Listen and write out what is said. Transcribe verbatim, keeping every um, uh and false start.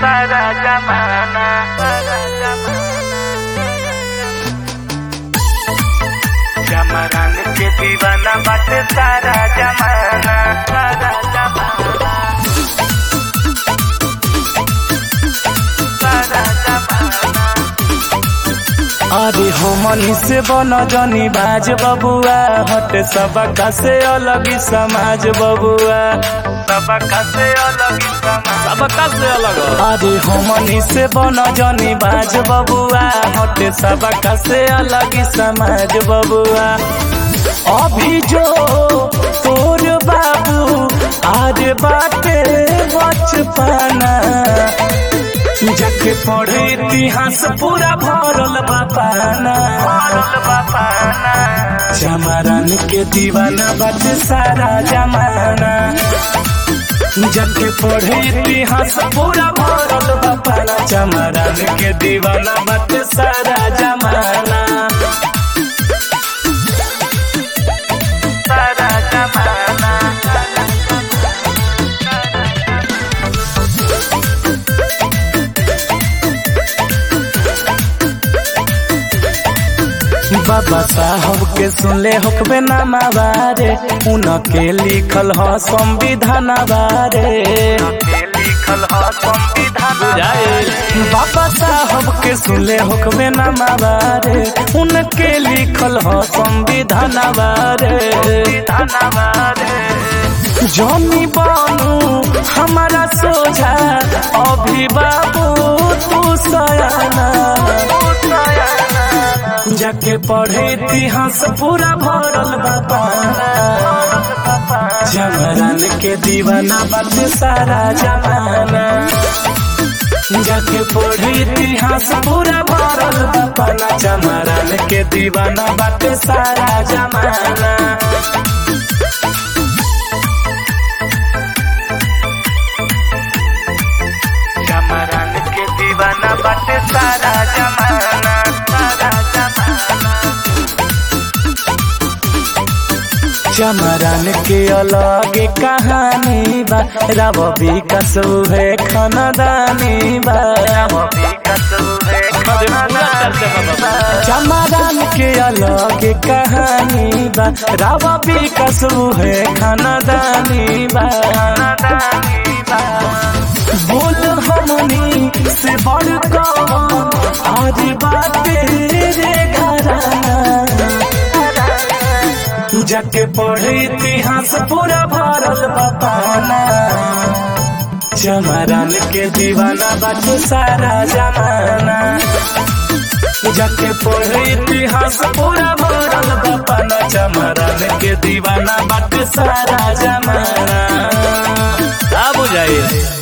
सारा जमाना जमरान के दीवाना बाटे सारा जमाना सारा जमाना सारा जमाना। अरे हमनी से बन जनी बाज बबुआ, हटे सबका से अलग समाज बबुआ, सबका से अलग समाज सबका से अलग। अरे हमनी से बन जनी बाज बबुआ, हटे सबका से अलग समाज बबुआ। अभी जो तोर बाबू आरे बाटे बचपना, जाके पढ़े इतिहास पूरा भरल बापाना भरल बापाना। जमरान के दीवाना बाटे सारा जमाना, जाके पढ़े इतिहास पूरा भरल बापाना। जमरान के दीवाना बाटे सारा जमाना सारा जमाना। बाबा साहब के सुनले होकबे नामा बारे, उनके लिखल ह संविधान बारे, के लिखल ह संविधान बाबा साहब के सुनले होकबे नामा बारे, उनके लिखल ह संविधान बारे। संविधान बारे जमी बनू हमारा सोझा अभी बाबू तू सयाना, जाके पढ़े इतिहास पूरा भरल बापाना। जमरान के दीवाना बाटे सारा जमाना, जाके पढ़े इतिहास पूरा भरल बापाना। जमरान के दीवाना बाटे सारा जमाना जमरान के दीवाना बाटे सारा जमाना सारा जमाना। जमरान के अलग कहानी बा, राव विकास है खानदानी बा। जमरान के अलग कहानी बा, राव विकास है खानदानी बा। बोल हमनी से बड़का आज बाटे रे घराना, जाके पढ़े इतिहास पूरा भरल बापाना। जमरान के दीवाना बाटे सारा जमाना, जाके पढ़े इतिहास पूरा भरल बापाना। जमरान के दीवाना बाटे सारा जमाना। का बुझाइए।